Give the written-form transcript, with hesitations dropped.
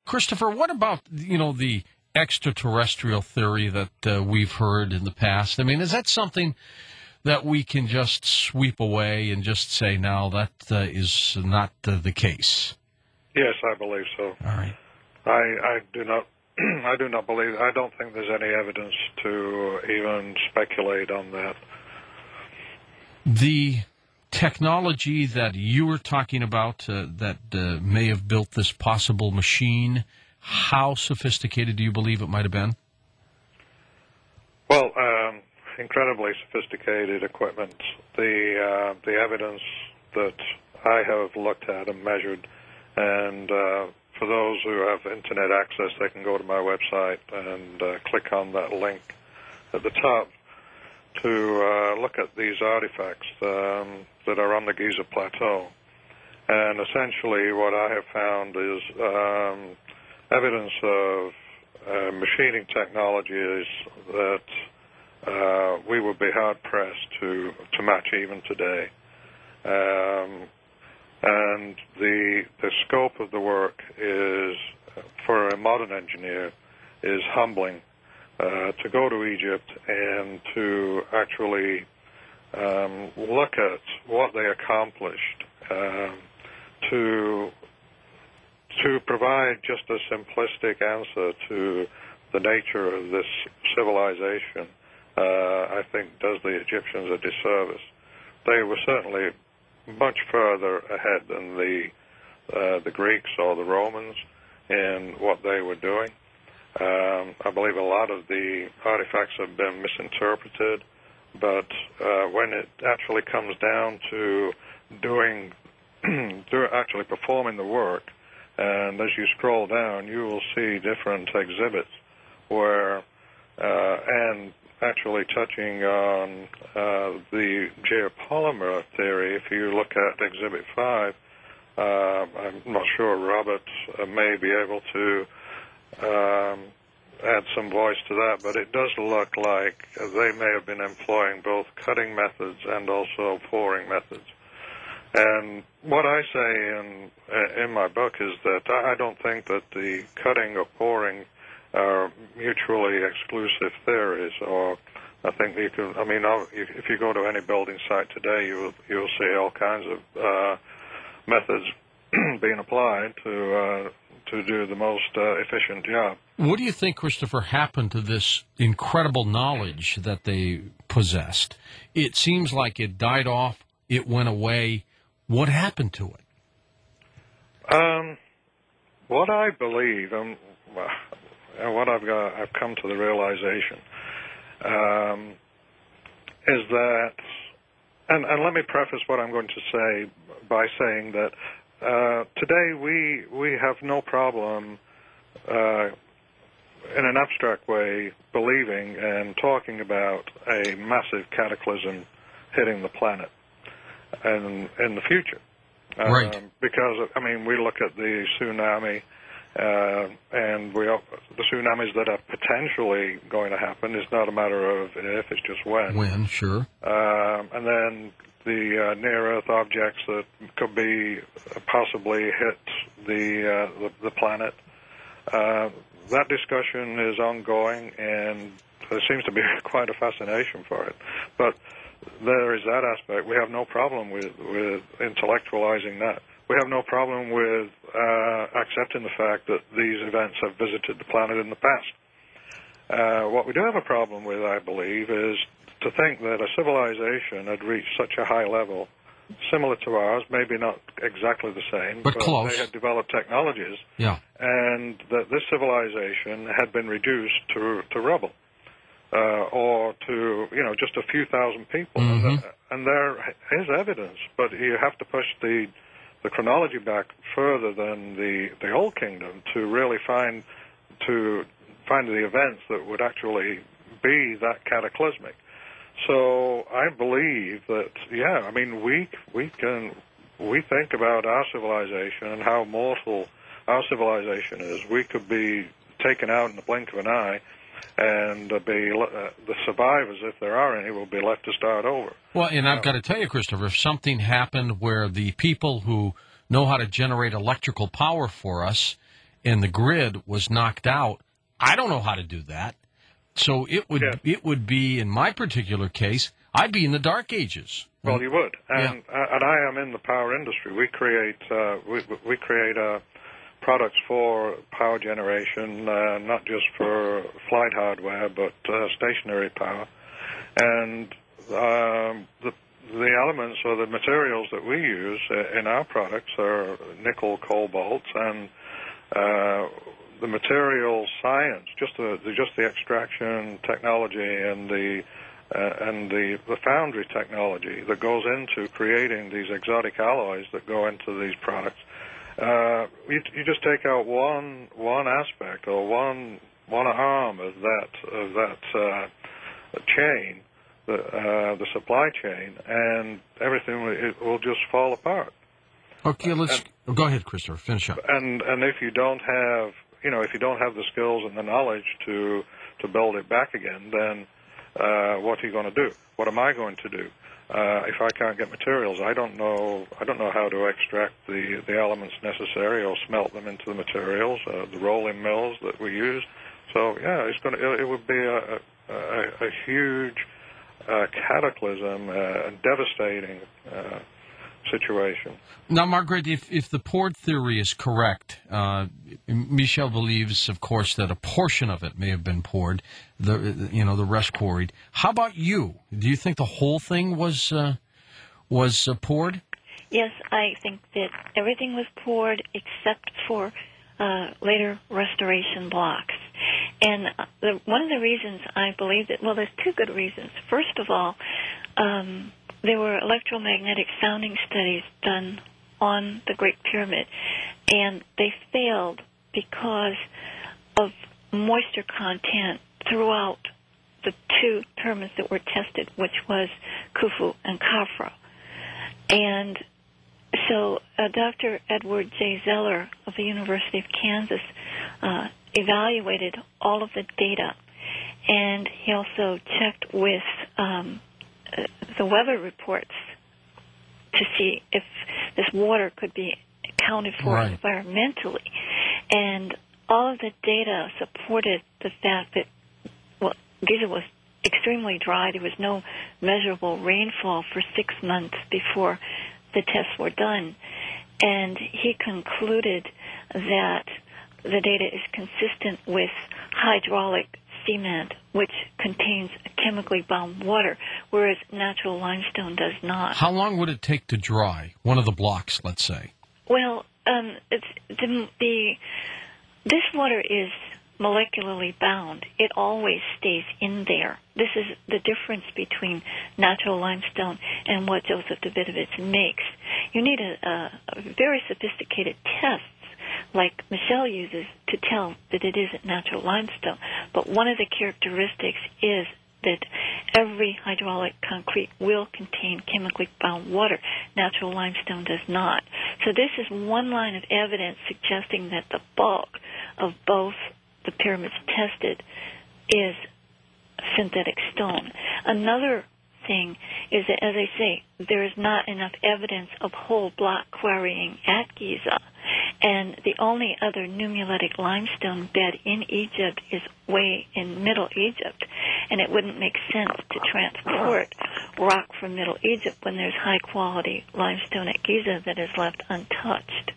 Christopher, what about, the extraterrestrial theory that we've heard in the past? I mean, is that something that we can just sweep away and just say, no, that is not the case? Yes, I believe so. All right. I do not. I do not believe. I don't think there's any evidence to even speculate on that. The technology that you were talking about that may have built this possible machine, how sophisticated do you believe it might have been? Well, incredibly sophisticated equipment. The evidence that I have looked at and measured, and for those who have internet access, they can go to my website and click on that link at the top to look at these artifacts that are on the Giza Plateau. And essentially what I have found is evidence of machining technologies that we would be hard-pressed to match even today. And the scope of the work is, for a modern engineer, is humbling. To go to Egypt and to actually look at what they accomplished, to provide just a simplistic answer to the nature of this civilization, I think does the Egyptians a disservice. They were certainly much further ahead than the Greeks or the Romans in what they were doing. I believe a lot of the artifacts have been misinterpreted, but when it actually comes down to actually performing the work, and as you scroll down, you will see different exhibits where, and actually touching on the geopolymer theory, if you look at Exhibit 5, I'm not sure Robert may be able to add some voice to that, but it does look like they may have been employing both cutting methods and also pouring methods. And what I say in my book is that I don't think that the cutting or pouring are mutually exclusive theories, or I think you can. I mean, if you go to any building site today, you'll see all kinds of methods being applied to do the most efficient job. What do you think, Christopher, happened to this incredible knowledge that they possessed? It seems like it died off, it went away. What happened to it? What I believe, and what I've come to the realization, is that, and let me preface what I'm going to say by saying that today we have no problem in an abstract way believing and talking about a massive cataclysm hitting the planet and in the future. Right. Because, I mean, we look at the tsunami, and the tsunamis that are potentially going to happen is not a matter of if, it's just when. When, sure. And then the near-Earth objects that could be possibly hit the planet. That discussion is ongoing, and there seems to be quite a fascination for it. But there is that aspect. We have no problem with intellectualizing that. We have no problem with accepting the fact that these events have visited the planet in the past. What we do have a problem with, I believe, is to think that a civilization had reached such a high level, similar to ours, maybe not exactly the same, but close. They had developed technologies, yeah, and that this civilization had been reduced to rubble. Or to, just a few thousand people. Mm-hmm. And there is evidence, but you have to push the chronology back further than the Old Kingdom to really find the events that would actually be that cataclysmic. So I believe that, we think about our civilization and how mortal our civilization is. We could be taken out in the blink of an eye, and the survivors, if there are any, will be left to start over. Well, and I've got to tell you, Christopher, if something happened where the people who know how to generate electrical power for us and the grid was knocked out. I don't know how to do that. So it would be, in my particular case, I'd be in the dark ages. Well, you would, and I am in the power industry. We create products for power generation, not just for flight hardware, but stationary power. And the elements or the materials that we use in our products are nickel, cobalt, and the material science, just the extraction technology and the foundry technology that goes into creating these exotic alloys that go into these products. You just take out one aspect or one arm of that chain, the supply chain, and everything will just fall apart. Okay, go ahead, Christopher. Finish up. And if you don't have the skills and the knowledge to build it back again, then what are you going to do? What am I going to do? If I can't get materials, I don't know how to extract the elements necessary or smelt them into the materials, the rolling mills that we use. So yeah, it would be a huge cataclysm, a devastating situation. Now, Margaret, if the poured theory is correct, Michel believes, of course, that a portion of it may have been poured, the rest quarried. How about you? Do you think the whole thing was poured? Yes, I think that everything was poured except for later restoration blocks. And one of the reasons I believe that, well, there's two good reasons. First of all, there were electromagnetic sounding studies done on the Great Pyramid, and they failed because of moisture content throughout the two pyramids that were tested, which was Khufu and Khafra. And so Dr. Edward J. Zeller of the University of Kansas evaluated all of the data, and he also checked with the weather reports to see if this water could be accounted for environmentally. And all of the data supported the fact that, well, Giza was extremely dry. There was no measurable rainfall for 6 months before the tests were done. And he concluded that the data is consistent with hydraulic cement, which contains chemically bound water, whereas natural limestone does not. How long would it take to dry one of the blocks, let's say? Well, this water is molecularly bound. It always stays in there. This is the difference between natural limestone and what Joseph Davidovich makes. You need a very sophisticated test like Michel uses to tell that it isn't natural limestone. But one of the characteristics is that every hydraulic concrete will contain chemically bound water. Natural limestone does not. So this is one line of evidence suggesting that the bulk of both the pyramids tested is synthetic stone. Another thing is that, as I say, there is not enough evidence of whole block quarrying at Giza. And the only other nummulitic limestone bed in Egypt is way in Middle Egypt. And it wouldn't make sense to transport rock from Middle Egypt when there's high-quality limestone at Giza that is left untouched.